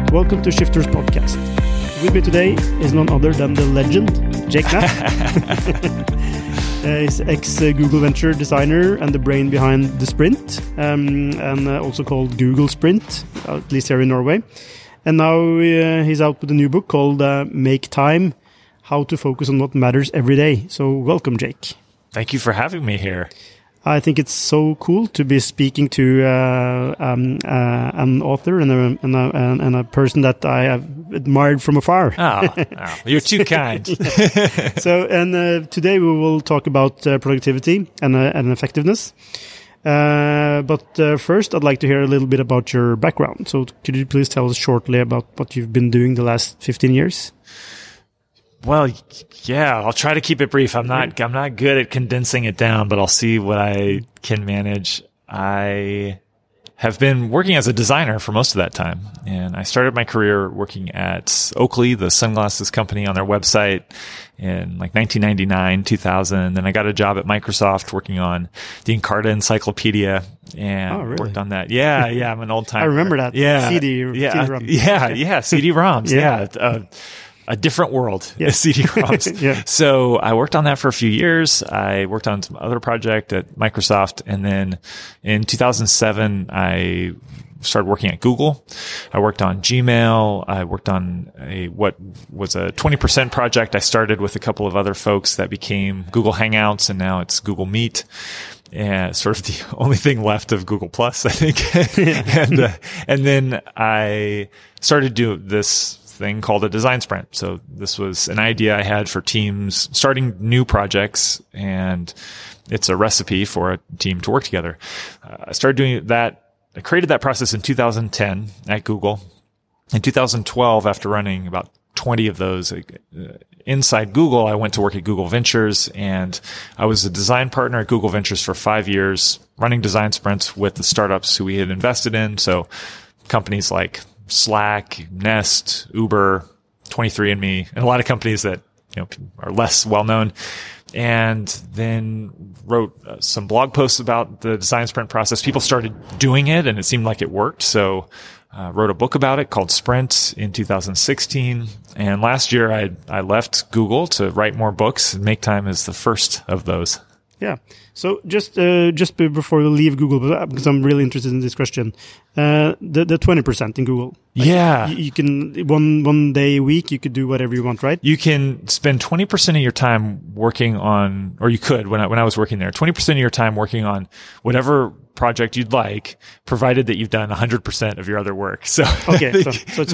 Welcome to Shifters Podcast. With me today is none other than the legend, Jake Knapp. He's ex-Google Venture designer and the brain behind the Sprint, and also called Google Sprint, at least here in Norway. And now he's out with a new book called Make Time, How to Focus on What Matters Every Day. So welcome, Jake. Thank you for having me here. I think it's so cool to be speaking to an author and a person that I have admired from afar. You're too kind. Today we will talk about productivity and effectiveness. But first, I'd like to hear a little bit about your background. So could you please tell us shortly about what you've been doing the last 15 years? Well, yeah, I'll try to keep it brief. I'm not good at condensing it down, but I'll see what I can manage. I have been working as a designer for most of that time, and I started my career working at Oakley, the sunglasses company, on their website in like 1999, 2000. Then I got a job at Microsoft working on the Encarta Encyclopedia and worked on that. Yeah, I'm an old timer. I remember that. Yeah, CD-ROM. CD-ROMs. Yeah. A different world, CD-ROMs. Yeah. So I worked on that for a few years. I worked on some other project at Microsoft. And then in 2007, I started working at Google. I worked on Gmail. I worked on what was a 20% project I started with a couple of other folks that became Google Hangouts, and now it's Google Meet. And sort of the only thing left of Google Plus, I think. And then I started doing this thing called a design sprint. So this was an idea I had for teams starting new projects, and it's a recipe for a team to work together. I started doing that. I created that process in 2010 at Google. In 2012, after running about 20 of those inside Google, I went to work at Google Ventures, and I was a design partner at Google Ventures for 5 years, running design sprints with the startups who we had invested in. So companies like Slack, Nest, Uber, 23andMe, and a lot of companies that are less well known. And then wrote some blog posts about the design sprint process. People started doing it, and it seemed like it worked. So wrote a book about it called Sprint in 2016. And last year, I left Google to write more books, and Make Time is the first of those. Yeah. So just before we leave Google, because I'm really interested in this question, the 20% in Google. Like you can one day a week you could do whatever you want, right? You can spend 20% of your time working on, or you could when I was working there, 20% of your time working on whatever project you'd like, provided that you've done 100% of your other work. So okay, so it's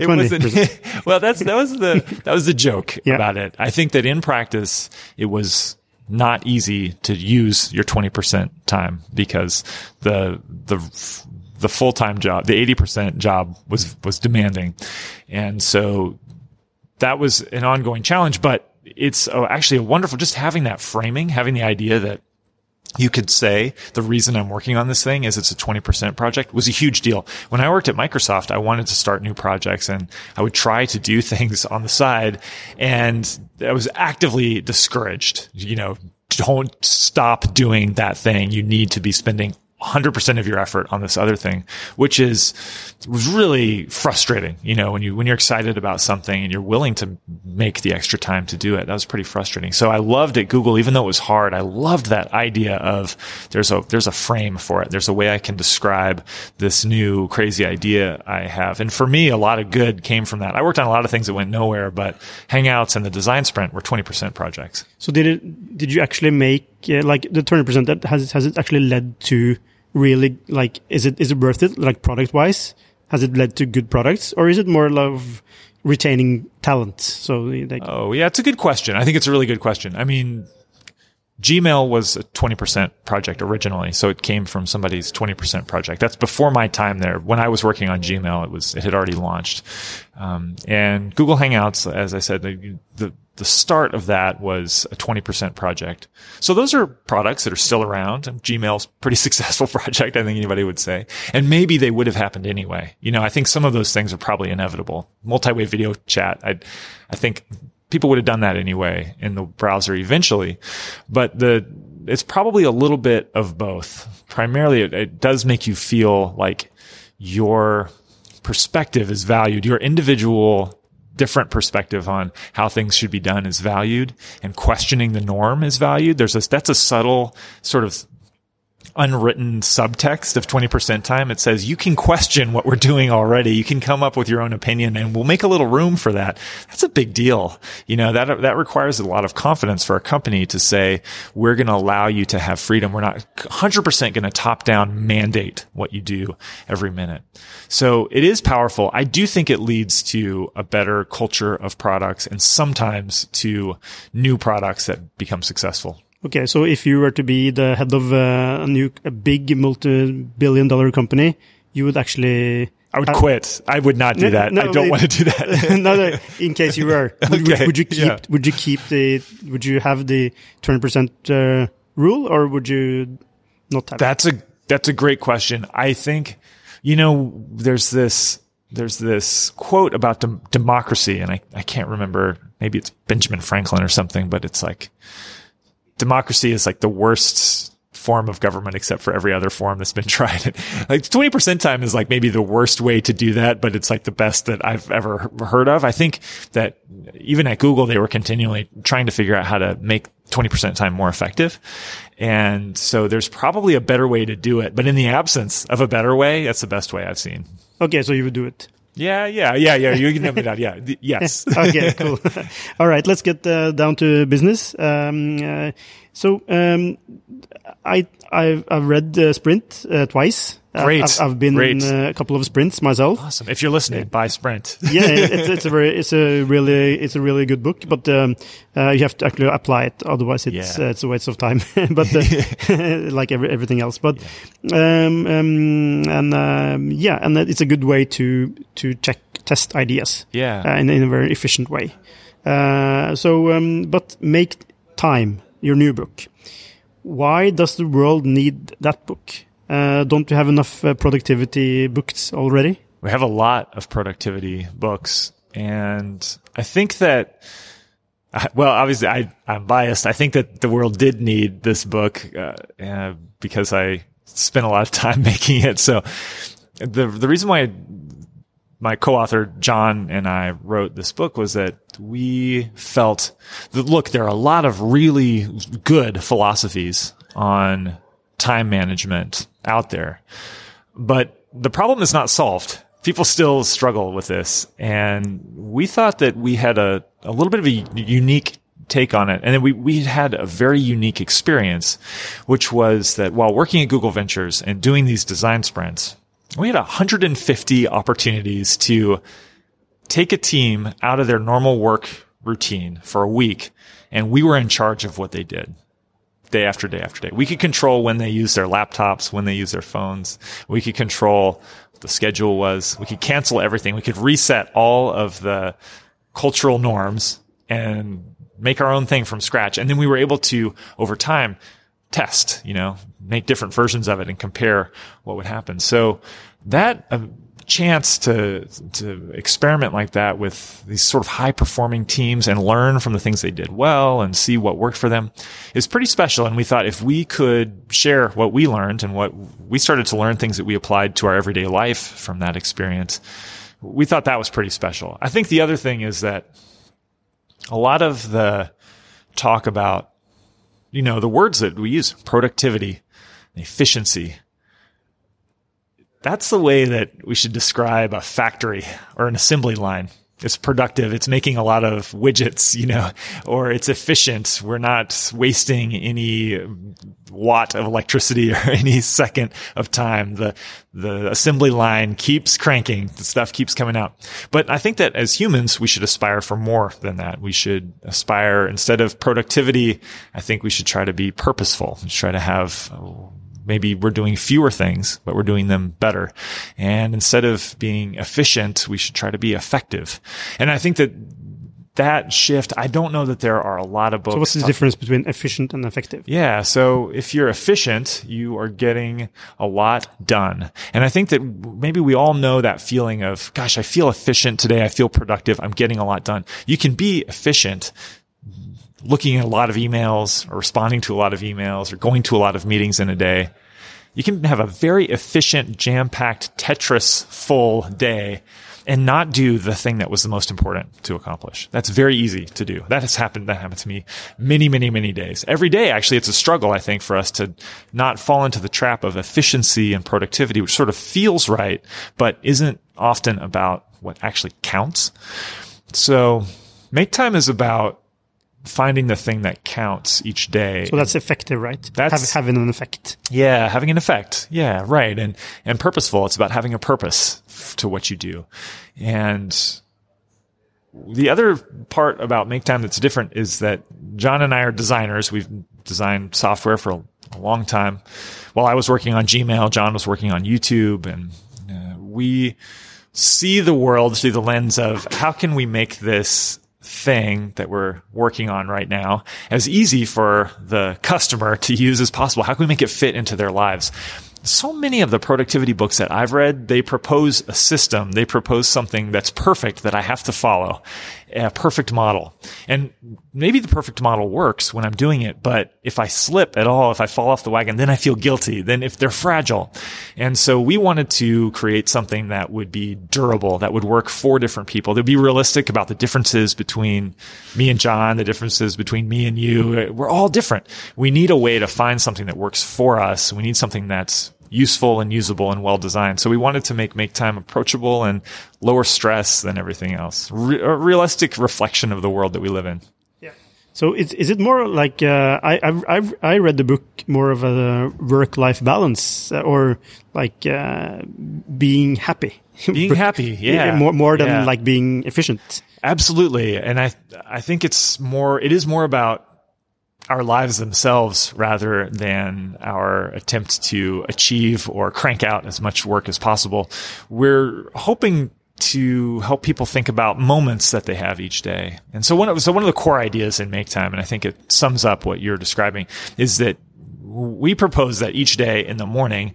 120%. Well, that was the joke about it. I think that in practice it was not easy to use your 20% time, because the full-time job, the 80% job was demanding. And so that was an ongoing challenge, but it's actually a wonderful, just having that framing, having the idea that you could say the reason I'm working on this thing is it's a 20% project was a huge deal. When I worked at Microsoft, I wanted to start new projects, and I would try to do things on the side, and I was actively discouraged. Don't stop doing that thing. You need to be spending 100% of your effort on this other thing, which was really frustrating. When you're excited about something and you're willing to make the extra time to do it, that was pretty frustrating. So I loved at Google, even though it was hard, I loved that idea of there's a frame for it. There's a way I can describe this new crazy idea I have. And for me, a lot of good came from that. I worked on a lot of things that went nowhere, but Hangouts and the design sprint were 20% projects. So did you actually make like the 20%? That has it actually led to really, like, is it worth it, like, product wise? Has it led to good products, or is it more of retaining talent? So it's a good question. I think it's a really good question. I mean, Gmail was a 20% project originally, so it came from somebody's 20% project. That's before my time there. When I was working on Gmail, it had already launched. And Google Hangouts, as I said, the start of that was a 20% project. So those are products that are still around. Gmail's a pretty successful project, I think anybody would say. And maybe they would have happened anyway. I think some of those things are probably inevitable. Multi-way video chat, I think people would have done that anyway in the browser eventually. But it's probably a little bit of both. Primarily, it does make you feel like you're perspective is valued. Your individual different perspective on how things should be done is valued, and questioning the norm is valued. That's a subtle sort of unwritten subtext of 20% time. It says you can question what we're doing already. You can come up with your own opinion, and we'll make a little room for that. That's a big deal. That requires a lot of confidence for a company to say, we're going to allow you to have freedom. We're not 100% going to top down mandate what you do every minute. So it is powerful. I do think it leads to a better culture of products, and sometimes to new products that become successful. Okay, so if you were to be the head of a big multi-billion-dollar company, you would actually... I would quit. I would not do that. I don't want to do that. No, in case you were. Okay. Would you have the 20% rule, or would you not have it? That's a great question. I think, there's this quote about democracy, and I can't remember, maybe it's Benjamin Franklin or something, but it's like, democracy is like the worst form of government except for every other form that's been tried. Like 20% time is like maybe the worst way to do that, but it's like the best that I've ever heard of. I think that even at Google, they were continually trying to figure out how to make 20% time more effective. And so there's probably a better way to do it, but in the absence of a better way, that's the best way I've seen. Okay, so you would do it. Yeah. You can have me that. Yeah. Yes. Okay, cool. All right. Let's get down to business. I've read Sprint twice. Great. I've been in a couple of sprints myself. Awesome. If you're listening, buy Sprint. Yeah, it's a really good book, but you have to actually apply it. Otherwise, it's a waste of time. But like everything else. But and it's a good way to test ideas. Yeah. In a very efficient way. But Make Time, your new book. Why does the world need that book? Don't you have enough productivity books already? We have a lot of productivity books. And I think that, obviously I'm biased. I think that the world did need this book because I spent a lot of time making it. So the reason why my co-author, John, and I wrote this book was that we felt that, look, there are a lot of really good philosophies on time management out there, but the problem is not solved. People still struggle with this. And we thought that we had a little bit of a unique take on it. And then we had a very unique experience, which was that while working at Google Ventures and doing these design sprints, we had 150 opportunities to take a team out of their normal work routine for a week, and we were in charge of what they did day after day after day. We could control when they use their laptops, when they use their phones. We could control what the schedule was. We could cancel everything. We could reset all of the cultural norms and make our own thing from scratch. And then we were able to, over time, test, make different versions of it and compare what would happen. So that chance to experiment like that with these sort of high performing teams and learn from the things they did well and see what worked for them is pretty special. And we thought if we could share what we learned and what we started to learn, things that we applied to our everyday life from that experience, we thought that was pretty special. I think the other thing is that a lot of the talk about, the words that we use, productivity, efficiency, that's the way that we should describe a factory or an assembly line. It's productive. It's making a lot of widgets, or it's efficient. We're not wasting any watt of electricity or any second of time. The assembly line keeps cranking. The stuff keeps coming out. But I think that as humans, we should aspire for more than that. We should aspire, instead of productivity, I think we should try to be purposeful. We should try to have, maybe we're doing fewer things, but we're doing them better. And instead of being efficient, we should try to be effective. And I think that shift, I don't know that there are a lot of books. So what's the difference between efficient and effective? Yeah. So if you're efficient, you are getting a lot done. And I think that maybe we all know that feeling of, gosh, I feel efficient today. I feel productive. I'm getting a lot done. You can be efficient looking at a lot of emails or responding to a lot of emails or going to a lot of meetings in a day. You can have a very efficient, jam-packed, Tetris-full day and not do the thing that was the most important to accomplish. That's very easy to do. That happened to me many, many, many days. Every day, actually, it's a struggle, I think, for us to not fall into the trap of efficiency and productivity, which sort of feels right, but isn't often about what actually counts. So make time is about finding the thing that counts each day. So that's effective, right? That's having an effect. Yeah, having an effect. Yeah, right. And purposeful. It's about having a purpose to what you do. And the other part about Make Time that's different is that John and I are designers. We've designed software for a long time. While I was working on Gmail, John was working on YouTube, and we see the world through the lens of how can we make this thing that we're working on right now as easy for the customer to use as possible. How can we make it fit into their lives? So many of the productivity books that I've read, they propose a system. They propose something that's perfect that I have to follow, a perfect model. And maybe the perfect model works when I'm doing it, but if I slip at all, if I fall off the wagon, then I feel guilty. Then if they're fragile. And so we wanted to create something that would be durable, that would work for different people. They'd be realistic about the differences between me and John, the differences between me and you. We're all different. We need a way to find something that works for us. We need something that's useful and usable and well designed. So we wanted to make time approachable and lower stress than everything else. A realistic reflection of the world that we live in. Yeah. So is it more like I read the book more of a work-life balance or like being happy. Being happy, yeah. More than like being efficient. Absolutely. And I think it is more about our lives themselves rather than our attempt to achieve or crank out as much work as possible. We're hoping to help people think about moments that they have each day. And so one of the core ideas in Make Time, and I think it sums up what you're describing, is that we propose that each day in the morning,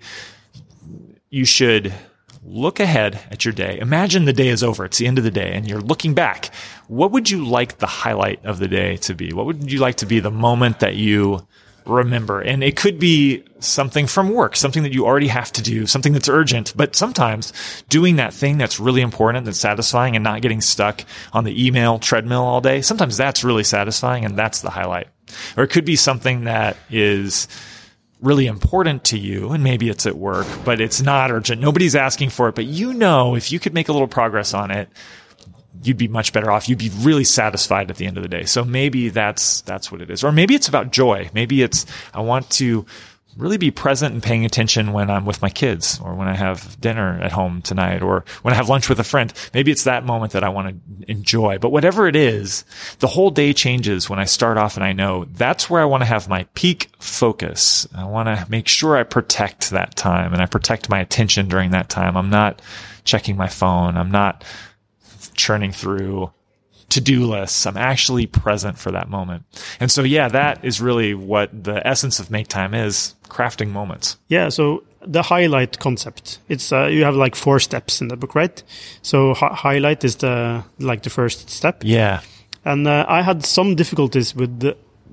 you should look ahead at your day. Imagine the day is over. It's the end of the day and you're looking back. What would you like the highlight of the day to be? What would you like to be the moment that you remember? And it could be something from work, something that you already have to do, something that's urgent, but sometimes doing that thing that's really important, that's satisfying, and not getting stuck on the email treadmill all day. Sometimes that's really satisfying and that's the highlight. Or it could be something that is really important to you, and maybe it's at work, but it's not urgent. Nobody's asking for it, but if you could make a little progress on it, you'd be much better off. You'd be really satisfied at the end of the day. So maybe that's what it is. Or maybe it's about joy. Maybe it's, I want to really be present and paying attention when I'm with my kids, or when I have dinner at home tonight, or when I have lunch with a friend. Maybe it's that moment that I want to enjoy. But whatever it is, the whole day changes when I start off and I know that's where I want to have my peak focus. I want to make sure I protect that time and I protect my attention during that time. I'm not checking my phone. I'm not churning through to-do lists. I'm actually present for that moment. And so, yeah, that is really what the essence of Make Time is, crafting moments. Yeah, so the highlight concept, it's you have like 4 steps in the book, right? So highlight is the first step. Yeah. And I had some difficulties with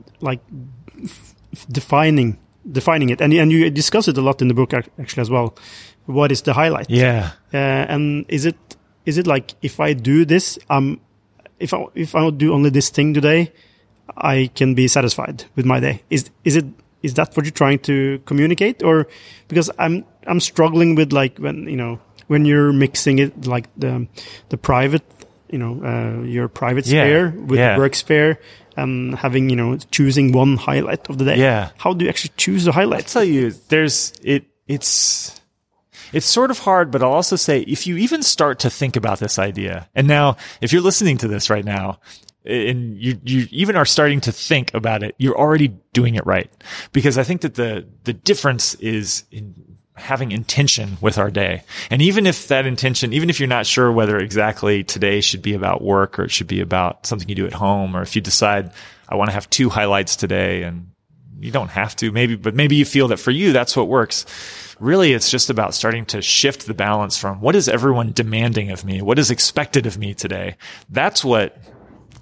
defining it. And you discuss it a lot in the book actually as well. What is the highlight? Yeah. And is it like, if I do this, if I do only this thing today, I can be satisfied with my day. Is that what you're trying to communicate? Or because I'm struggling with like when you're mixing it like the private, your private sphere with the work sphere, and having, choosing one highlight of the day. Yeah. How do you actually choose a highlight? I'll tell you, it's sort of hard, but I'll also say, if you even start to think about this idea, and now if you're listening to this right now, and you even are starting to think about it, you're already doing it right. Because I think that the difference is in having intention with our day. And even if that intention, even if you're not sure whether exactly today should be about work or it should be about something you do at home, or if you decide, I want to have 2 highlights today, and you don't have to, but maybe you feel that for you, that's what works. Really, it's just about starting to shift the balance from what is everyone demanding of me? What is expected of me today? That's what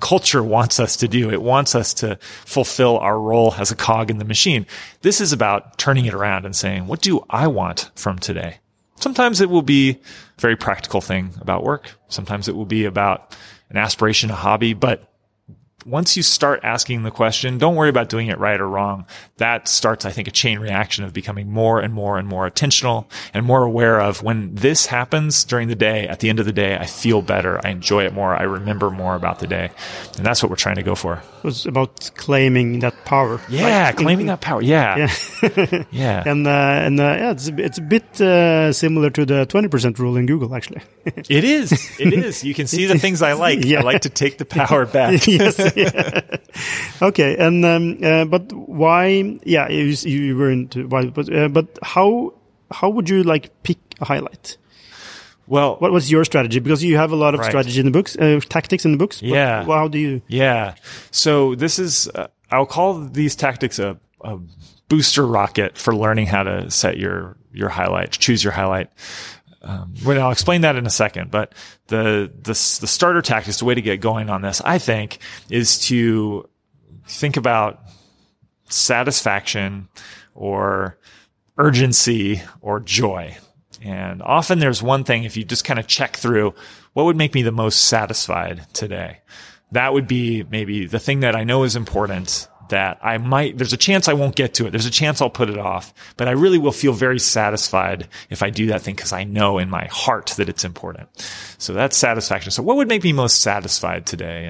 culture wants us to do. It wants us to fulfill our role as a cog in the machine. This is about turning it around and saying, what do I want from today? Sometimes it will be a very practical thing about work. Sometimes it will be about an aspiration, a hobby. But once you start asking the question, don't worry about doing it right or wrong. That starts, I think, a chain reaction of becoming more and more and more attentional and more aware of when this happens during the day, at the end of the day, I feel better. I enjoy it more. I remember more about the day. And that's what we're trying to go for. It was about claiming that power. Yeah, like, claiming that power. Yeah. Yeah. Yeah. Yeah, it's a bit similar to the 20% rule in Google, actually. It is. It is. You can see the things I like. Yeah. I like to take the power back. Yes. Yeah. Okay. And but why? Yeah, you were into why? But how would you like pick a highlight? Well, what was your strategy? Because you have a lot of strategy in the books, tactics in the books. Yeah. How do you? Yeah. So this is, I'll call these tactics a booster rocket for learning how to set your highlight, choose your highlight. Well, I'll explain that in a second, but the starter tactics, the way to get going on this, I think, is to think about satisfaction or urgency or joy. And often there's one thing, if you just kind of check through, what would make me the most satisfied today? That would be maybe the thing that I know is important, that there's a chance I won't get to it. There's a chance I'll put it off, but I really will feel very satisfied if I do that thing because I know in my heart that it's important. So that's satisfaction. So what would make me most satisfied today?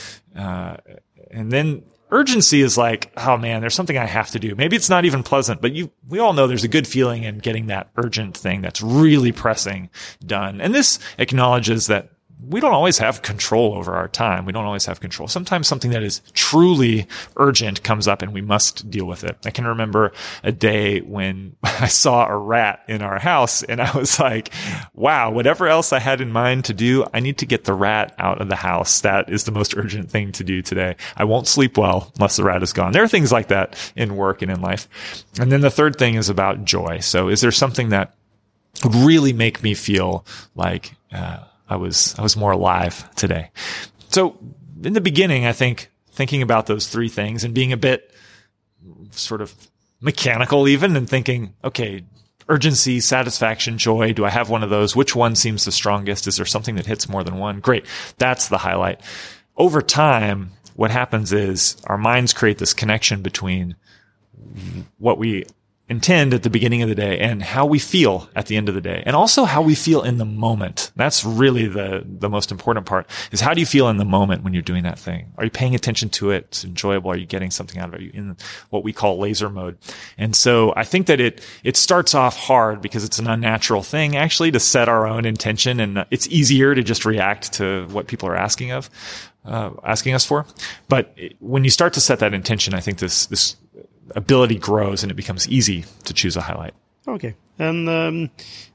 And then urgency is like, oh man, there's something I have to do. Maybe it's not even pleasant, but we all know there's a good feeling in getting that urgent thing that's really pressing done. And this acknowledges that we don't always have control over our time. We don't always have control. Sometimes something that is truly urgent comes up and we must deal with it. I can remember a day when I saw a rat in our house and I was like, wow, whatever else I had in mind to do, I need to get the rat out of the house. That is the most urgent thing to do today. I won't sleep well unless the rat is gone. There are things like that in work and in life. And then the third thing is about joy. So is there something that would really make me feel like, I was more alive today. So in the beginning, I think thinking about those three things and being a bit sort of mechanical even and thinking, okay, urgency, satisfaction, joy. Do I have one of those? Which one seems the strongest? Is there something that hits more than one? Great. That's the highlight. Over time, what happens is our minds create this connection between what we intend at the beginning of the day and how we feel at the end of the day, and also how we feel in the moment. That's really the most important part, is how do you feel in the moment when you're doing that thing? Are you paying attention to it? It's enjoyable. Are you getting something out of it? Are you in what we call laser mode? And so I think that it starts off hard because it's an unnatural thing actually to set our own intention, and it's easier to just react to what people are asking us for. But when you start to set that intention, I think this ability grows and it becomes easy to choose a highlight. Okay. And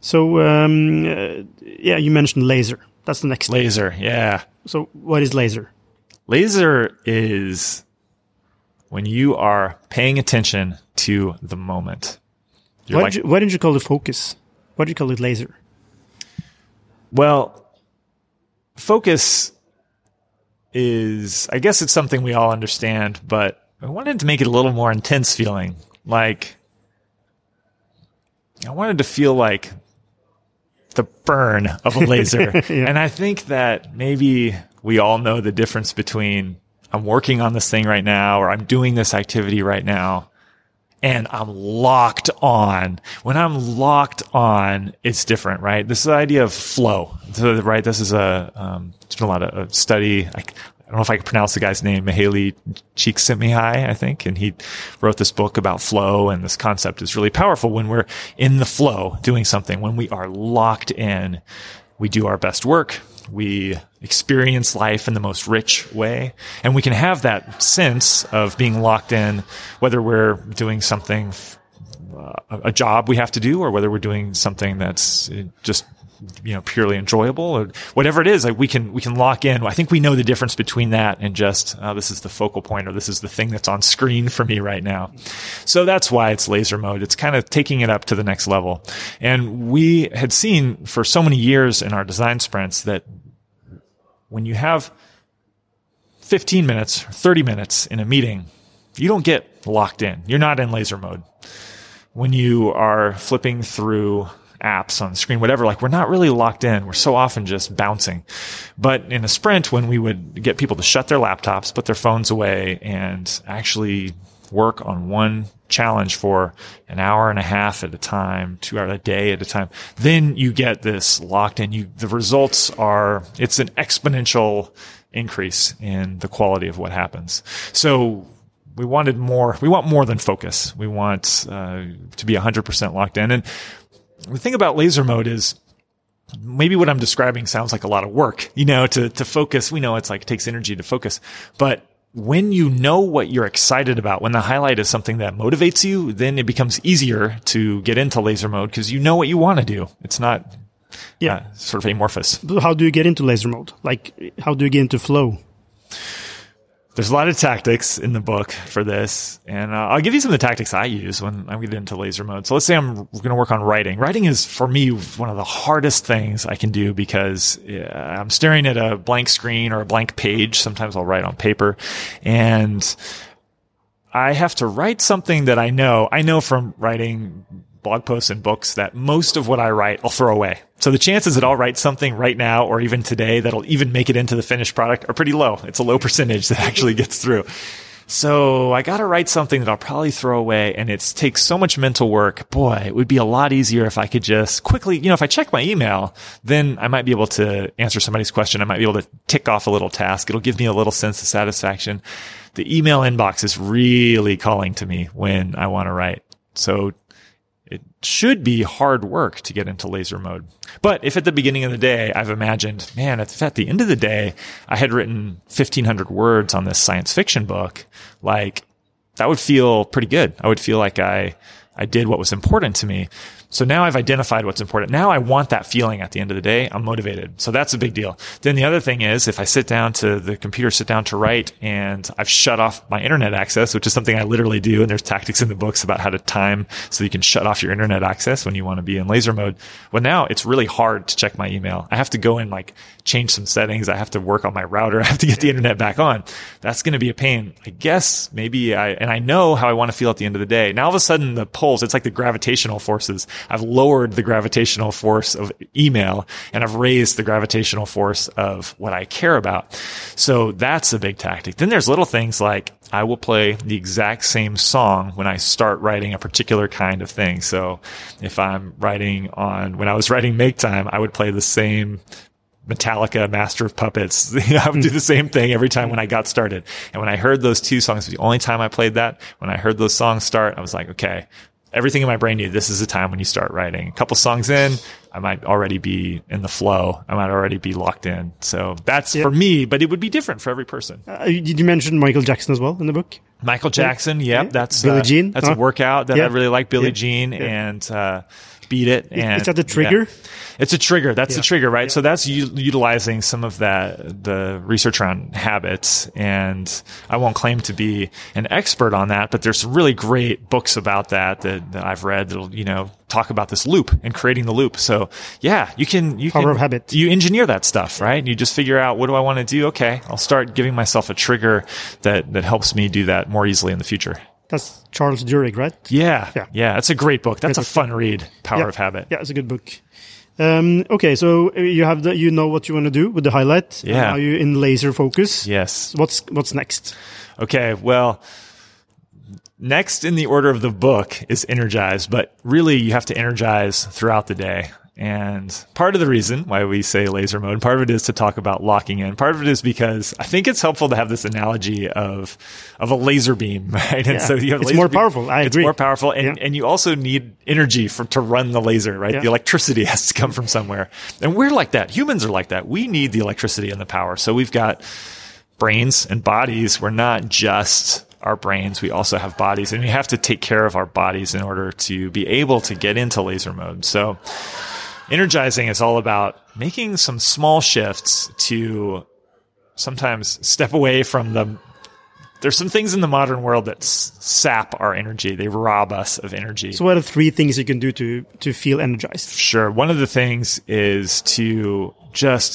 yeah, you mentioned laser. That's the next thing. Laser, yeah. So what is laser? Laser is when you are paying attention to the moment. Why didn't you call it focus? Why did you call it laser? Well, focus is, I guess it's something we all understand, but I wanted to make it a little more intense feeling. Like, I wanted to feel like the burn of a laser. Yeah. And I think that maybe we all know the difference between I'm working on this thing right now, or I'm doing this activity right now, and I'm locked on. When I'm locked on, it's different, right? This is the idea of flow, right? This is there's been a lot of study. I don't know if I can pronounce the guy's name, Mihaly Csikszentmihalyi, I think. And he wrote this book about flow, and this concept is really powerful. When we're in the flow doing something, when we are locked in, we do our best work. We experience life in the most rich way. And we can have that sense of being locked in, whether we're doing something, a job we have to do, or whether we're doing something that's just purely enjoyable, or whatever it is. Like we can lock in. I think we know the difference between that and just, this is the focal point, or this is the thing that's on screen for me right now. So that's why it's laser mode. It's kind of taking it up to the next level. And we had seen for so many years in our design sprints that when you have 15 minutes, 30 minutes in a meeting, you don't get locked in. You're not in laser mode. When you are flipping through apps on the screen, whatever, like we're not really locked in. We're so often just bouncing. But in a sprint, when we would get people to shut their laptops, put their phones away, and actually work on one challenge for an hour and a half at a time, 2 hours a day at a time, then you get this locked in. The results are, it's an exponential increase in the quality of what happens. So we want more than focus. We want to be 100% locked in. And the thing about laser mode is, maybe what I'm describing sounds like a lot of work, to focus. We know it's like, it takes energy to focus, but when you know what you're excited about, when the highlight is something that motivates you, then it becomes easier to get into laser mode because you know what you want to do. It's not sort of amorphous. How do you get into laser mode? Like, how do you get into flow? There's a lot of tactics in the book for this, and I'll give you some of the tactics I use when I get into laser mode. So let's say I'm going to work on writing. Writing is, for me, one of the hardest things I can do because I'm staring at a blank screen or a blank page. Sometimes I'll write on paper, and I have to write something that I know from writing blog posts and books that most of what I write I'll throw away. So the chances that I'll write something right now or even today that'll even make it into the finished product are pretty low. It's a low percentage that actually gets through. So I got to write something that I'll probably throw away, and it takes so much mental work. Boy, it would be a lot easier if I could just quickly, if I check my email, then I might be able to answer somebody's question. I might be able to tick off a little task. It'll give me a little sense of satisfaction. The email inbox is really calling to me when I want to write. So it should be hard work to get into laser mode. But if at the beginning of the day, I've imagined, man, if at the end of the day, I had written 1,500 words on this science fiction book, like that would feel pretty good. I would feel like I did what was important to me. So now I've identified what's important. Now I want that feeling at the end of the day. I'm motivated. So that's a big deal. Then the other thing is, if I sit down to write, and I've shut off my internet access, which is something I literally do. And there's tactics in the books about how to time so you can shut off your internet access when you want to be in laser mode. Well, now it's really hard to check my email. I have to go in, change some settings. I have to work on my router. I have to get the internet back on. That's going to be a pain. I guess maybe I know how I want to feel at the end of the day. Now all of a sudden the pulls, it's like the gravitational forces. I've lowered the gravitational force of email, and I've raised the gravitational force of what I care about. So that's a big tactic. Then there's little things like I will play the exact same song when I start writing a particular kind of thing. So if I'm when I was writing Make Time, I would play the same Metallica, Master of Puppets. I would do the same thing every time when I got started. And when I heard those two songs, the only time I played that, when I heard those songs start, I was like, okay, everything in my brain knew this is the time when you start writing. A couple songs in, I might already be in the flow. I might already be locked in. So that's for me, but it would be different for every person. Did you mention Michael Jackson as well in the book? Michael Jackson, yep. That's Billie Jean. That's a workout that I really like. Billie Jean and Beat It. And is that the trigger? Yeah. It's a trigger. That's the trigger, right? Yeah. So that's utilizing some of the research around habits. And I won't claim to be an expert on that, but there's some really great books about that I've read that'll, talk about this loop and creating the loop. So yeah, Power of habit. You engineer that stuff, right? You just figure out, what do I want to do? Okay, I'll start giving myself a trigger that helps me do that more easily in the future. That's Charles Duhigg, right? Yeah. It's a great book. That's a fun read. Power of Habit. Yeah, it's a good book. Okay, so you know what you want to do with the highlight. Yeah. Are you in laser focus? Yes. What's next? Okay, well, next in the order of the book is energize, but really you have to energize throughout the day. And part of the reason why we say laser mode, part of it is to talk about locking in. Part of it is because I think it's helpful to have this analogy of a laser beam, right? And so you have it's more powerful. I agree. It's more powerful. And you also need energy to run the laser, right? Yeah. The electricity has to come from somewhere. And we're like that. Humans are like that. We need the electricity and the power. So we've got brains and bodies. We're not just our brains. We also have bodies, and we have to take care of our bodies in order to be able to get into laser mode. So energizing is all about making some small shifts to sometimes step away from there's some things in the modern world that sap our energy. They rob us of energy. So what are 3 things you can do to feel energized? Sure. One of the things is to just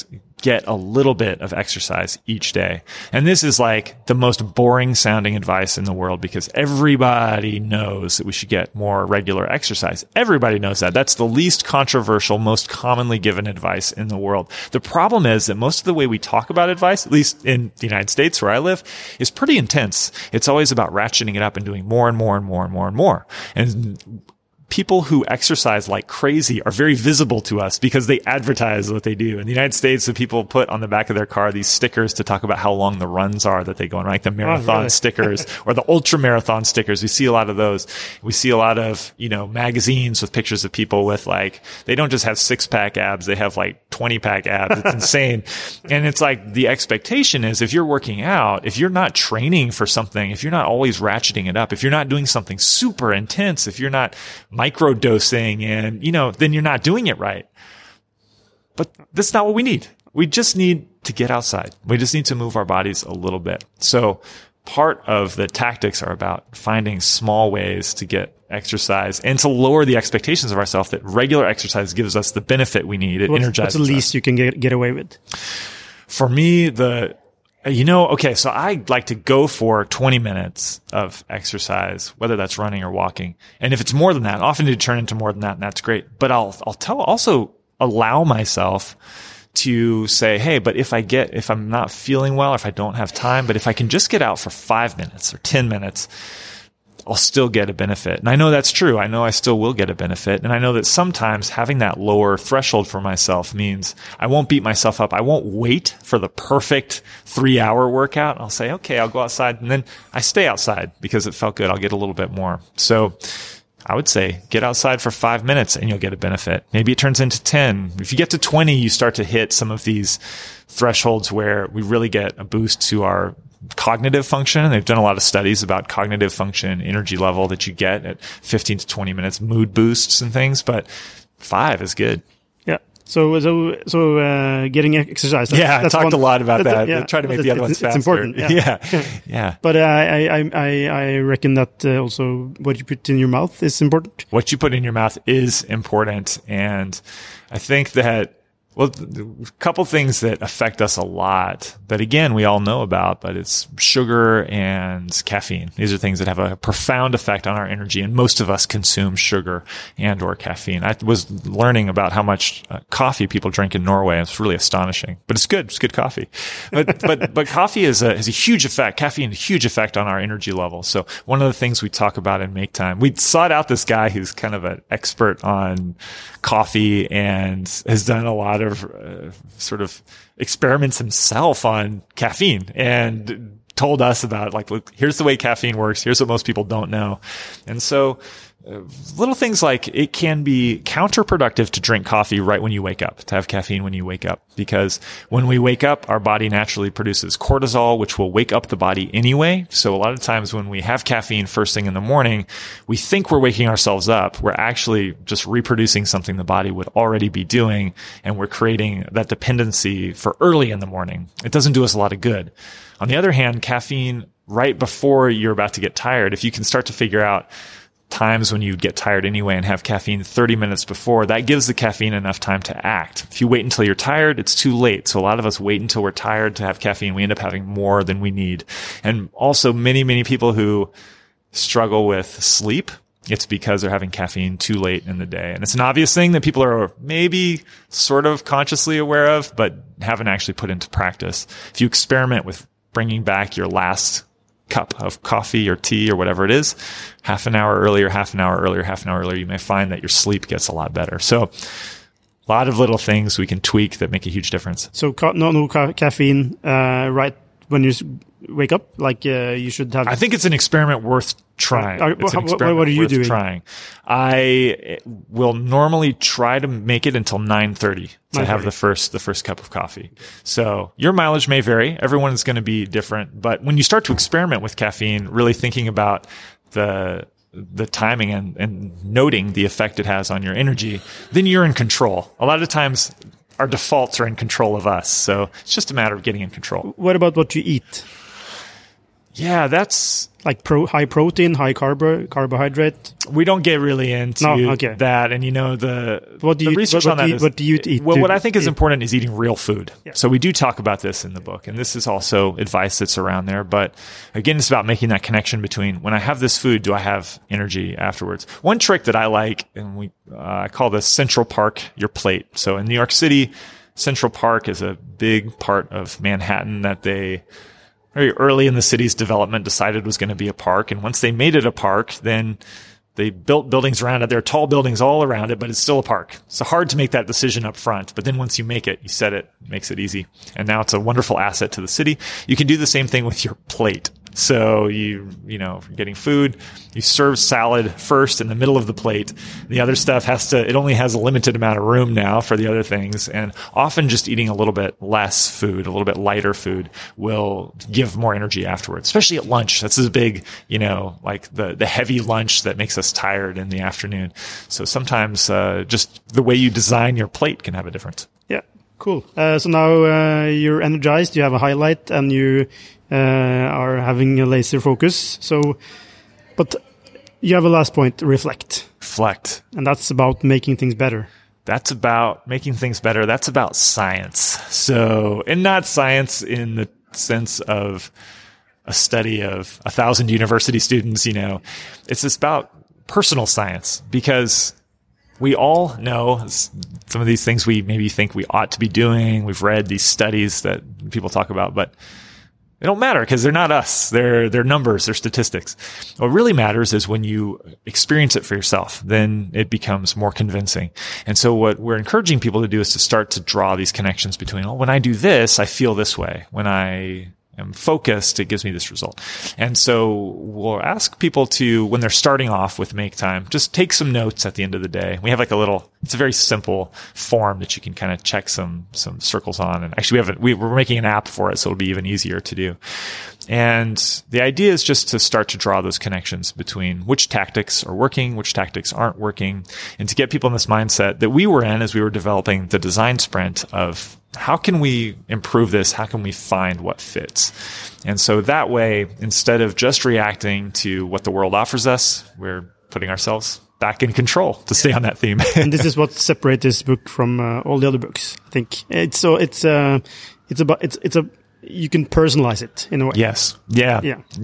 get a little bit of exercise each day. And this is like the most boring sounding advice in the world because everybody knows that we should get more regular exercise. Everybody knows that. That's the least controversial, most commonly given advice in the world. The problem is that most of the way we talk about advice, at least in the United States where I live, is pretty intense. It's always about ratcheting it up and doing more and more and more and more and more. And people who exercise like crazy are very visible to us because they advertise what they do. In the United States, the people put on the back of their car these stickers to talk about how long the runs are that they go on, like the marathon stickers or the ultra marathon stickers. We see a lot of those. We see a lot of, magazines with pictures of people with like, they don't just have 6-pack abs, they have like 20-pack abs. It's insane. And it's like the expectation is if you're working out, if you're not training for something, if you're not always ratcheting it up, if you're not doing something super intense, if you're not microdosing and, then you're not doing it right. But that's not what we need. We just need to get outside. We just need to move our bodies a little bit. So part of the tactics are about finding small ways to get exercise and to lower the expectations of ourselves that regular exercise gives us the benefit we need. It energizes us. What's the least you can get away with? For me, so I like to go for 20 minutes of exercise, whether that's running or walking. And if it's more than that, often it turn into more than that, and that's great. But I'll also allow myself to say, hey, but if I'm not feeling well, or if I don't have time, but if I can just get out for 5 minutes or 10 minutes, I'll still get a benefit. And I know that's true. I know I still will get a benefit. And I know that sometimes having that lower threshold for myself means I won't beat myself up. I won't wait for the perfect 3-hour workout. I'll say, okay, I'll go outside. And then I stay outside because it felt good. I'll get a little bit more. So I would say get outside for 5 minutes and you'll get a benefit. Maybe it turns into 10. If you get to 20, you start to hit some of these thresholds where we really get a boost to our cognitive function. They've done a lot of studies about cognitive function, energy level that you get at 15 to 20 minutes, mood boosts and things, but 5 is good. Yeah. So getting exercise. I talked a lot about that. Yeah. Try to make the other ones faster. It's important. Yeah. But I reckon that also what you put in your mouth is important. What you put in your mouth is important. And I think that a couple things that affect us a lot that, again, we all know about, but it's sugar and caffeine. These are things that have a profound effect on our energy, and most of us consume sugar and or caffeine. I was learning about how much coffee people drink in Norway. It's really astonishing, but it's good. It's good coffee. But coffee has a huge effect. Caffeine has a huge effect on our energy level. So one of the things we talk about in Make Time, we sought out this guy who's kind of an expert on coffee and has done a lot of sort of experiments himself on caffeine and told us about, like, look, here's the way caffeine works. Here's what most people don't know. And so little things like it can be counterproductive to drink coffee right when you wake up, to have caffeine when you wake up, because when we wake up, our body naturally produces cortisol, which will wake up the body anyway. So a lot of times when we have caffeine first thing in the morning, we think we're waking ourselves up. We're actually just reproducing something the body would already be doing, and we're creating that dependency for early in the morning. It doesn't do us a lot of good. On the other hand, caffeine right before you're about to get tired, if you can start to figure out times when you get tired anyway and have caffeine 30 minutes before, that gives the caffeine enough time to act. If you wait until you're tired, it's too late. So a lot of us wait until we're tired to have caffeine. We end up having more than we need. And also many, many people who struggle with sleep, it's because they're having caffeine too late in the day. And it's an obvious thing that people are maybe sort of consciously aware of, but haven't actually put into practice. If you experiment with bringing back your last cup of coffee or tea or whatever it is, half an hour earlier, you may find that your sleep gets a lot better. So a lot of little things we can tweak that make a huge difference. So no caffeine right when you wake up, like you should have. I think it's an experiment worth trying. What are you doing? Trying. I will normally try to make it until 9:30 to have the first cup of coffee. So your mileage may vary. Everyone is going to be different. But when you start to experiment with caffeine, really thinking about the timing and noting the effect it has on your energy, then you're in control. A lot of times our defaults are in control of us. So it's just a matter of getting in control. What about what you eat? Yeah, that's like high protein, high carbohydrate. We don't get really into that, and the research on that is what do you eat? Well, what I think is important is eating real food. Yeah. So we do talk about this in the book, and this is also advice that's around there. But again, it's about making that connection between when I have this food, do I have energy afterwards? One trick that I like, and I call this Central Park your plate. So in New York City, Central Park is a big part of Manhattan that they very early in the city's development decided was going to be a park. And once they made it a park, then they built buildings around it. There are tall buildings all around it, but it's still a park. It's hard to make that decision up front. But then once you make it, you set it, makes it easy. And now it's a wonderful asset to the city. You can do the same thing with your plate. So you're getting food, you serve salad first in the middle of the plate. The other stuff it only has a limited amount of room now for the other things. And often just eating a little bit less food, a little bit lighter food will give more energy afterwards, especially at lunch. That's a big, like the heavy lunch that makes us tired in the afternoon. So sometimes, just the way you design your plate can have a difference. Yeah. Cool. So now, you're energized, you have a highlight, and you, are having a laser focus. But you have a last point, reflect. And that's about making things better. That's about making things better. That's about science. So, and not science in the sense of a study of 1,000 university students, It's just about personal science, because we all know some of these things we maybe think we ought to be doing. We've read these studies that people talk about, but they don't matter because they're not us. They're numbers, they're statistics. What really matters is when you experience it for yourself, then it becomes more convincing. And so what we're encouraging people to do is to start to draw these connections between, when I do this, I feel this way. When I am focused, it gives me this result. And so we'll ask people to, when they're starting off with Make Time, just take some notes at the end of the day. We have it's a very simple form that you can kind of check some circles on. And actually we're making an app for it, so it'll be even easier to do. And the idea is just to start to draw those connections between which tactics are working, which tactics aren't working, and to get people in this mindset that we were in as we were developing the design sprint of how can we improve this? How can we find what fits? And so that way, instead of just reacting to what the world offers us, we're putting ourselves back in control, to stay on that theme. And this is what separates this book from all the other books. I think you can personalize it in a way. Yes. Yeah.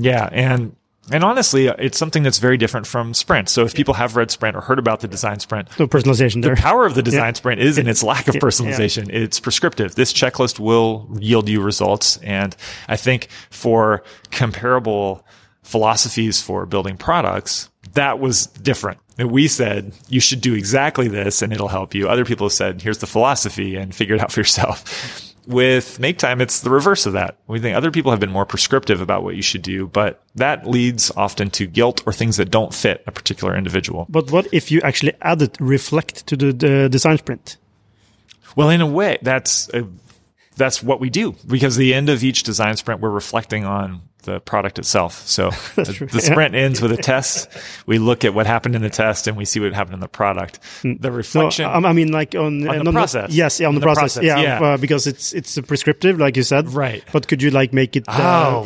And honestly, it's something that's very different from Sprint. So if people have read Sprint or heard about the design sprint, no personalization there. The power of the design sprint is in its lack of personalization. Yeah. It's prescriptive. This checklist will yield you results. And I think for comparable philosophies for building products, that was different. We said, you should do exactly this and it'll help you. Other people have said, here's the philosophy and figure it out for yourself. With Make Time, it's the reverse of that. We think other people have been more prescriptive about what you should do, but that leads often to guilt or things that don't fit a particular individual. But what if you actually added reflect to the design sprint? Well, in a way, that's what we do, because the end of each design sprint, we're reflecting on the product itself. So the sprint ends with a test. We look at what happened in the test and we see what happened in the product. The reflection. No, I mean, like on the process. Yes, on the process. Yeah. Because it's prescriptive, like you said. Right. But could you like make it? Wow.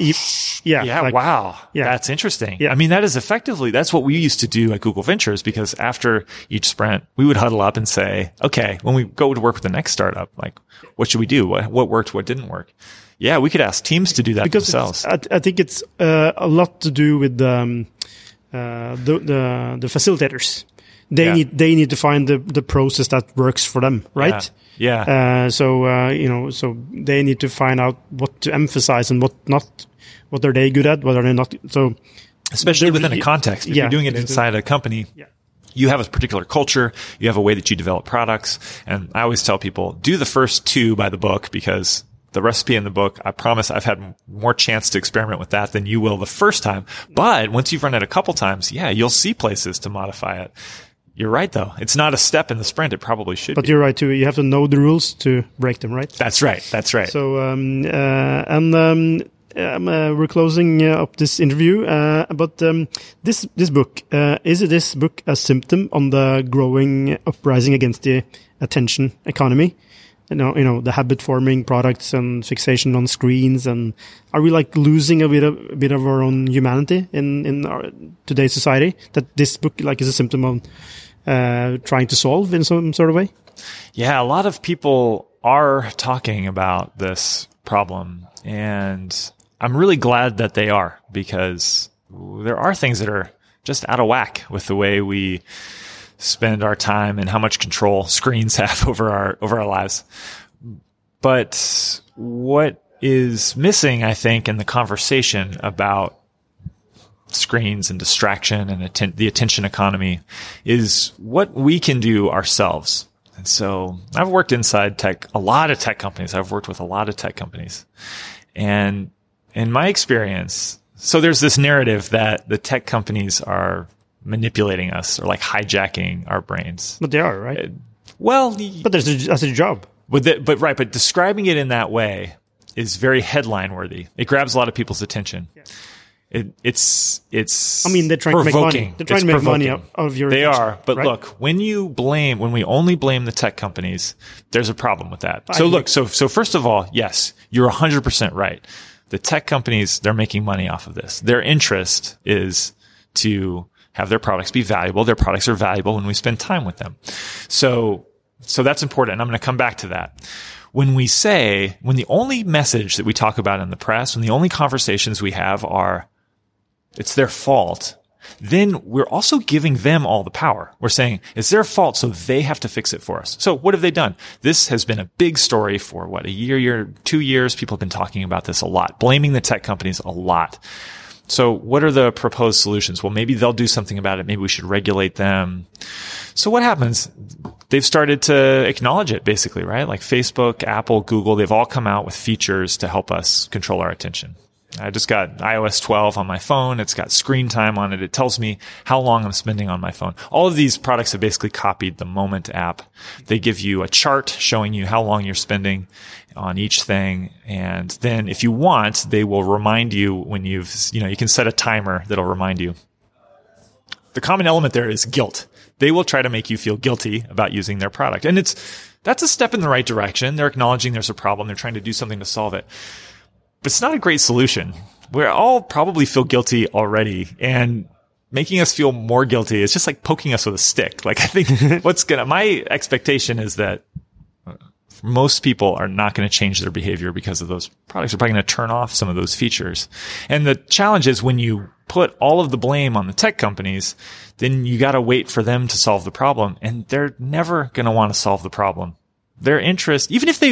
Yeah. That's interesting. Yeah. I mean, that's what we used to do at Google Ventures, because after each sprint, we would huddle up and say, okay, when we go to work with the next startup, like, what should we do? What worked? What didn't work? Yeah, we could ask teams to do that themselves. I think it's a lot to do with the facilitators. They need to find the process that works for them, right? Yeah. So they need to find out what to emphasize and what not. What are they good at? What are they not? So, especially within a context, if you're doing it inside a company. Yeah. You have a particular culture, you have a way that you develop products. And I always tell people, do the first 2 by the book, because the recipe in the book, I promise I've had more chance to experiment with that than you will the first time. But once you've run it a couple times, you'll see places to modify it. You're right, though. It's not a step in the sprint. It probably should be. But you're right, too. You have to know the rules to break them, right? That's right. So, we're closing up this interview, but this book, is this book a symptom on the growing uprising against the attention economy? the habit forming products and fixation on screens, and are we like losing a bit of our own humanity in our today's society that this book like is a symptom of trying to solve in some sort of way? Yeah, a lot of people are talking about this problem, and I'm really glad that they are, because there are things that are just out of whack with the way we spend our time and how much control screens have over our lives. But what is missing, I think, in the conversation about screens and distraction and the attention economy is what we can do ourselves. And so I've worked inside a lot of tech companies. I've worked with a lot of tech companies. And in my experience, so there's this narrative that the tech companies are manipulating us or like hijacking our brains. But they are, right? But that's a job. But describing it in that way is very headline worthy. It grabs a lot of people's attention. Yeah. It's I mean, they're trying provoking. to make money. They're trying to make money out of your They attention, are. But right? look, when we only blame the tech companies, there's a problem with that. So first of all, yes, you're 100% right. The tech companies, they're making money off of this. Their interest is to have their products be valuable. Their products are valuable when we spend time with them. So that's important. And I'm going to come back to that. When the only message that we talk about in the press, when the only conversations we have are, it's their fault, then we're also giving them all the power. We're saying it's their fault, so they have to fix it for us. So what have they done? This has been a big story for a year, 2 years. People have been talking about this a lot, blaming the tech companies a lot. So what are the proposed solutions? Well, maybe they'll do something about it. Maybe we should regulate them. So what happens? They've started to acknowledge it, basically, right? Like Facebook, Apple, Google, they've all come out with features to help us control our attention. I just got iOS 12 on my phone. It's got screen time on it. It tells me how long I'm spending on my phone. All of these products have basically copied the Moment app. They give you a chart showing you how long you're spending on each thing. And then if you want, they will remind you when you can set a timer that'll remind you. The common element there is guilt. They will try to make you feel guilty about using their product. And that's a step in the right direction. They're acknowledging there's a problem. They're trying to do something to solve it. But it's not a great solution. We all probably feel guilty already, and making us feel more guilty is just like poking us with a stick. Like, I think my expectation is that most people are not going to change their behavior because of those products. They're probably going to turn off some of those features. And the challenge is when you put all of the blame on the tech companies, then you got to wait for them to solve the problem. And they're never going to want to solve the problem. Their interest,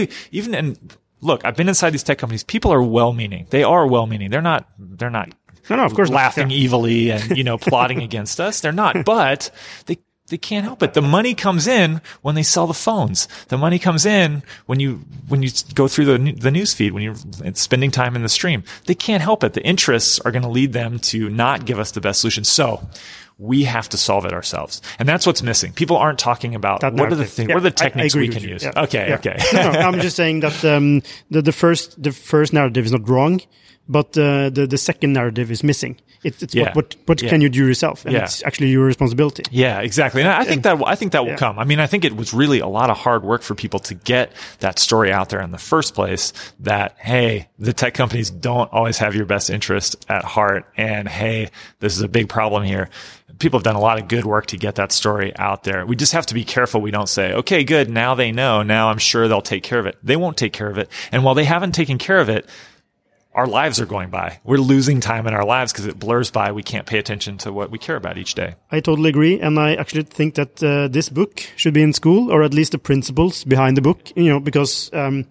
look, I've been inside these tech companies. People are well-meaning. They are well-meaning. They're not No, of course laughing evilly and, plotting against us. They're not, but they can't help it. The money comes in when they sell the phones. The money comes in when you go through the news feed, when you're spending time in the stream. They can't help it. The interests are going to lead them to not give us the best solution. So we have to solve it ourselves. And that's what's missing. People aren't talking about what are the techniques we can use. Yeah. Okay. No, I'm just saying that the first narrative is not wrong, but the second narrative is missing. It's what can you do yourself? And it's actually your responsibility. Yeah, exactly. And I think that will come. I mean, I think it was really a lot of hard work for people to get that story out there in the first place, that, hey, the tech companies don't always have your best interest at heart. And hey, this is a big problem here. People have done a lot of good work to get that story out there. We just have to be careful we don't say, okay, good, now they know. Now I'm sure they'll take care of it. They won't take care of it. And while they haven't taken care of it, our lives are going by. We're losing time in our lives because it blurs by. We can't pay attention to what we care about each day. I totally agree. And I actually think that this book should be in school, or at least the principles behind the book, because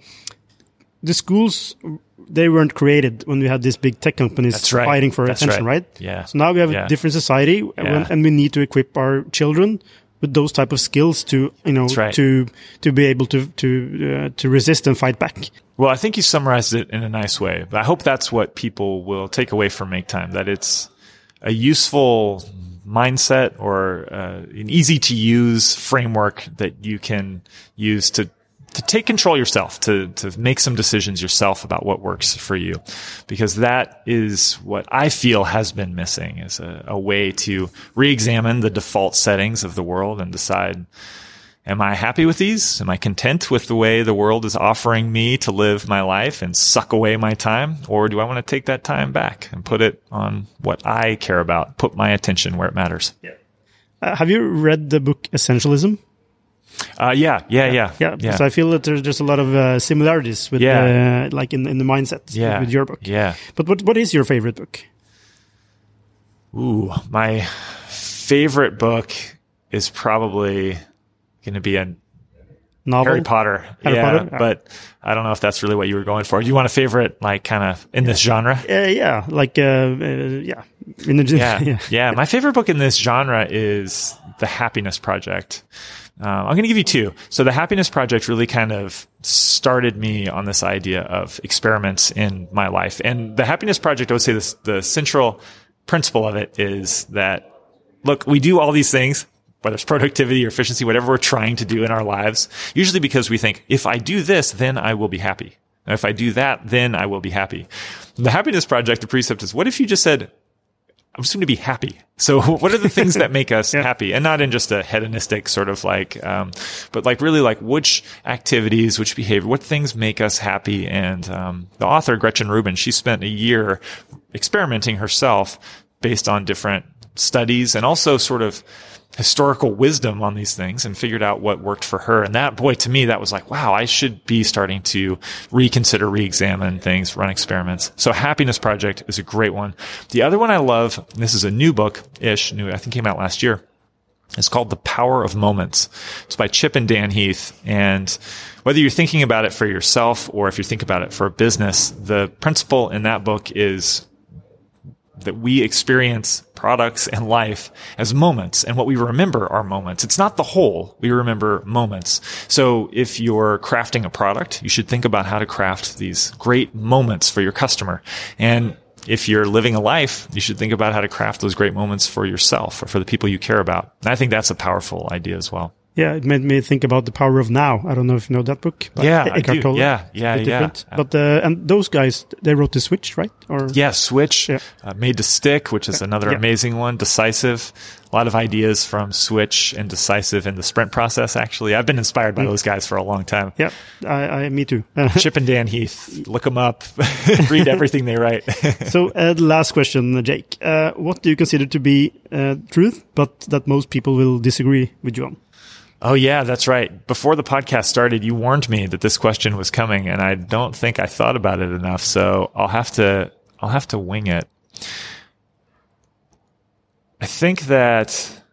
the schools, they weren't created when we had these big tech companies fighting for attention, right? Yeah. So now we have a different society, and we need to equip our children with those type of skills to to be able to resist and fight back. Well, I think you summarized it in a nice way. But I hope that's what people will take away from Make Time, that it's a useful mindset or an easy to use framework that you can use to take control yourself, to make some decisions yourself about what works for you. Because that is what I feel has been missing, is a way to re-examine the default settings of the world and decide, am I happy with these? Am I content with the way the world is offering me to live my life and suck away my time? Or do I want to take that time back and put it on what I care about, put my attention where it matters? Yeah. Have you read the book Essentialism? Yeah. So I feel that there's just a lot of similarities with, like in the mindset with your book. Yeah. But what is your favorite book? Ooh, my favorite book is probably going to be a Novel? Harry Potter. Potter? But I don't know if that's really what you were going for. Do you want a favorite, like, kind of in this genre? Yeah. My favorite book in this genre is The Happiness Project. I'm going to give you two. So The Happiness Project really kind of started me on this idea of experiments in my life. And The Happiness Project, I would say the central principle of it is that, look, we do all these things, whether it's productivity or efficiency, whatever we're trying to do in our lives, usually because we think, if I do this, then I will be happy. And if I do that, then I will be happy. The Happiness Project, the precept is, what if you just said, I'm just going to be happy? So what are the things that make us happy? And not in just a hedonistic sort of like, but like really like which activities, which behavior, what things make us happy? And the author, Gretchen Rubin, she spent a year experimenting herself based on different studies and also sort of historical wisdom on these things and figured out what worked for her. And that, boy, to me, that was like, wow, I should be starting to reconsider, re-examine things, run experiments. So Happiness Project is a great one. The other one I love, this is a new book-ish, I think came out last year. It's called The Power of Moments. It's by Chip and Dan Heath. And whether you're thinking about it for yourself or if you think about it for a business, the principle in that book is that we experience products and life as moments, and what we remember are moments. It's not the whole. We remember moments. So if you're crafting a product, you should think about how to craft these great moments for your customer. And if you're living a life, you should think about how to craft those great moments for yourself or for the people you care about. And I think that's a powerful idea as well. Yeah, it made me think about The Power of Now. I don't know if you know that book. Yeah, I do. Yeah. But and those guys, they wrote The Switch, right? Or Switch, Made to Stick, which is another amazing one. Decisive, a lot of ideas from Switch and Decisive in the sprint process. Actually, I've been inspired by those guys for a long time. Yeah, me too. Chip and Dan Heath, look them up, read everything they write. So, the last question, Jake. What do you consider to be truth, but that most people will disagree with you on? Oh, yeah, that's right. Before the podcast started, you warned me that this question was coming, and I don't think I thought about it enough. So I'll have to wing it. I think that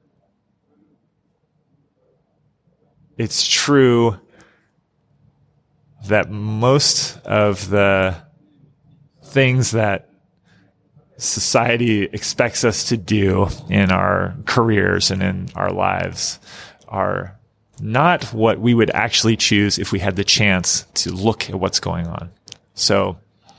it's true that most of the things that society expects us to do in our careers and in our lives are not what we would actually choose if we had the chance to look at what's going on. So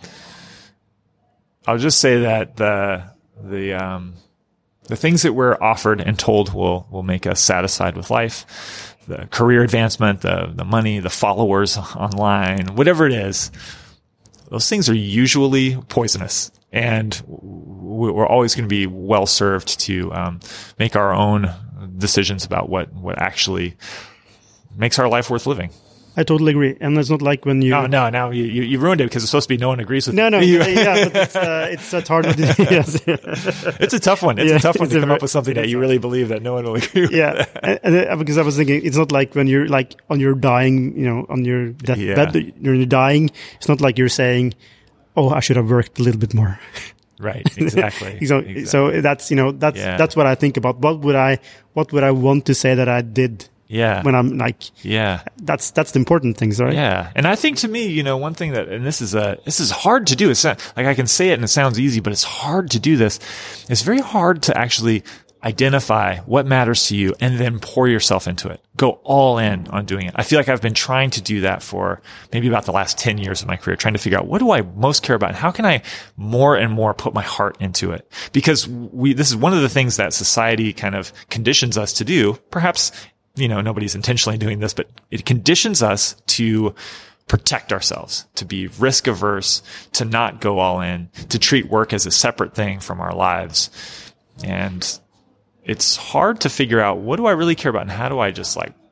I'll just say that the things that we're offered and told will make us satisfied with life, the career advancement, the money, the followers online, whatever it is, those things are usually poisonous. And we're always going to be well served to make our own decisions about what actually makes our life worth living. I totally agree. And it's not like when you... No, you ruined it because it's supposed to be no one agrees with you. No, yeah, but it's hard. Yes. It's a tough one. It's a tough one to come up with something that you really believe that no one will agree with. Yeah, and because I was thinking, it's not like when you're like on your dying, on your deathbed, you're dying, it's not like you're saying, oh, I should have worked a little bit more. Right. Exactly. So that's that's what I think about. What would I want to say that I did? Yeah. When I'm like, that's the important things, right? Yeah. And I think to me, one thing that, and this is hard to do. It's not, like I can say it and it sounds easy, but it's hard to do this. It's very hard to actually identify what matters to you and then pour yourself into it. Go all in on doing it. I feel like I've been trying to do that for maybe about the last 10 years of my career, trying to figure out what do I most care about and how can I more and more put my heart into it? Because this is one of the things that society kind of conditions us to do. Perhaps, nobody's intentionally doing this, but it conditions us to protect ourselves, to be risk averse, to not go all in, to treat work as a separate thing from our lives. And it's hard to figure out what do I really care about and how do I just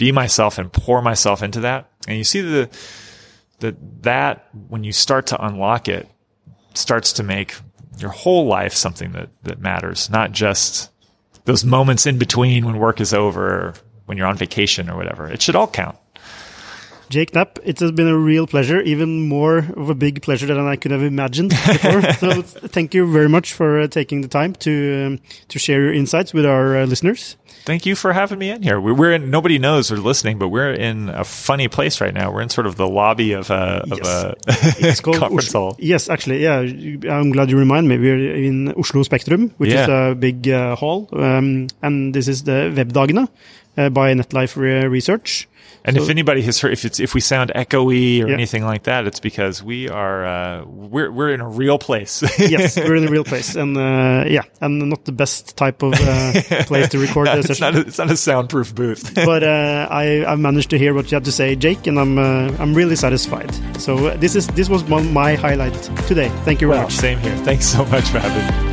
be myself and pour myself into that. And you see that when you start to unlock it, starts to make your whole life something that matters, not just those moments in between when work is over, or when you're on vacation or whatever. It should all count. Jake Knapp, it has been a real pleasure, even more of a big pleasure than I could have imagined before. So thank you very much for taking the time to share your insights with our listeners. Thank you for having me in here. We're in, nobody knows we're listening, but we're in a funny place right now. We're in sort of the lobby of a it's called conference hall. Yes, actually, yeah. I'm glad you remind me. We're in Oslo Spektrum, which is a big hall. And this is the Webdagene by NetLife Research. And if anybody has heard, if we sound echoey or anything like that, it's because we're in a real place. Yes, we're in a real place, and and not the best type of place to record this session. It's not a soundproof booth. But I've managed to hear what you had to say, Jake, and I'm really satisfied. So this was my highlight today. Thank you very much. Same here. Thanks so much for having me.